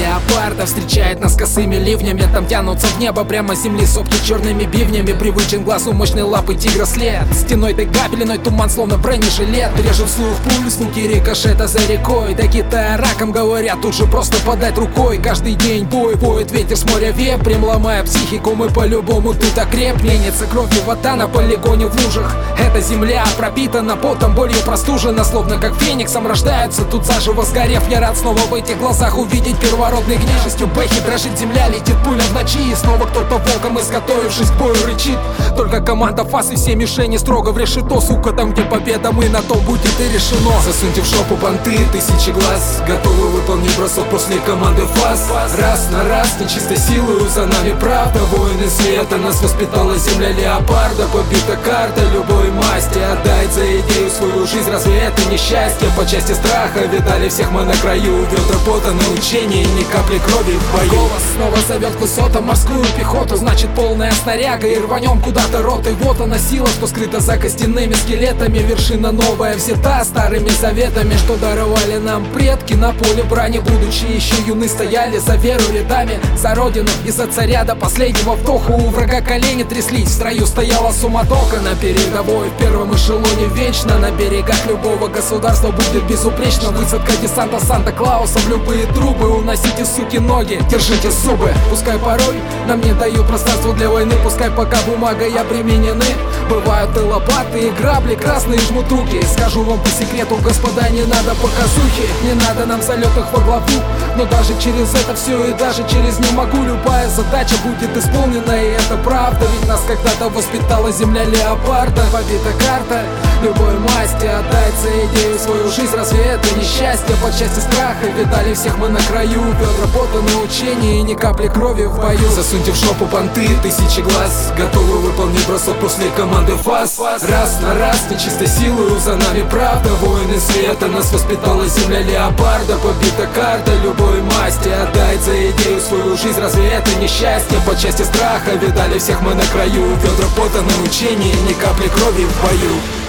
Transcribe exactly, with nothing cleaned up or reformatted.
леопарда встречает нас косыми ливнями. Там тянутся в небо прямо с земли сопки черными бивнями. Привычен глазу мощной лапы тигра след. Стеной тайга, пеленой туман, словно бронежилет. Режет вслух пульс, звуки рикошета за рекой. Да китая раком говорят, тут же просто подать рукой. Каждый день бой, поет ветер с моря вепрем. Ломая психику, мы по-любому тут окреп. Ленится кровью вода на полигоне в лужах. Эта земля пропитана потом, болью простужена. Словно как фениксом рождаются тут заживо сгорев. Я рад снова в этих глазах увидеть первородный гнев. Шестью бэхи дрожит земля, летит пуля в ночи. И снова кто-то волком, изготовившись к бою, рычит. Только команда фас и все мишени строго в решето. Сука, там где победа, мы на том будет и решено. Засуньте в жопу банты, тысячи глаз. Готовы выполнить бросок после команды фас. Раз на раз, нечистой силою за нами правда. Воины света, нас воспитала земля леопарда. Побита карта любой масти. Отдать за идею свою жизнь, разве это не счастье? По части страха видали всех мы на краю. Ведра пота на учении, ни капли крови в бою. Голос снова зовет к высотам морскую пехоту. Значит полная снаряга и рванем куда-то ротой. Вот она сила, что скрыта за костяными скелетами. Вершина новая взята старыми заветами, что даровали нам предки на поле брани. Будучи еще юны, стояли за веру рядами. За родину и за царя до последнего вдоха. У врага колени тряслись, в строю стояла суматоха. На передовой, в первом эшелоне вечно. На берегах любого государства будет безупречно. Высадка десанта Санта-Клауса в любые трубы. Уносите, суки, ноги, держите зубы. Пускай порой нам не дают пространство для войны. Пускай пока бумага и обременены. Бывают и лопаты, и грабли, красные жмут руки. Скажу вам по секрету, господа, не надо показухи. Не надо нам залетных во главу. Но даже через это все и даже через не могу. Любая задача будет исполнена, и это правда. Ведь нас когда-то воспитала земля леопарда. Побита карта любой масти. Отдать за идею свою жизнь, разве это не счастье? По части страха видали всех мы на краю. Ведра пота на учении и ни капли крови в бою. Засуньте в жопу банты, тысячи глаз. Готовы выполнить бросок после команды фас. Раз на раз, нечистой силою за нами правда. Воины света, нас воспитала земля леопарда. Побита карта любой масти. Отдать за идею свою жизнь, разве это не счастье? По части страха видали всех мы на краю. Ведра пота на учении, ни капли крови в бою.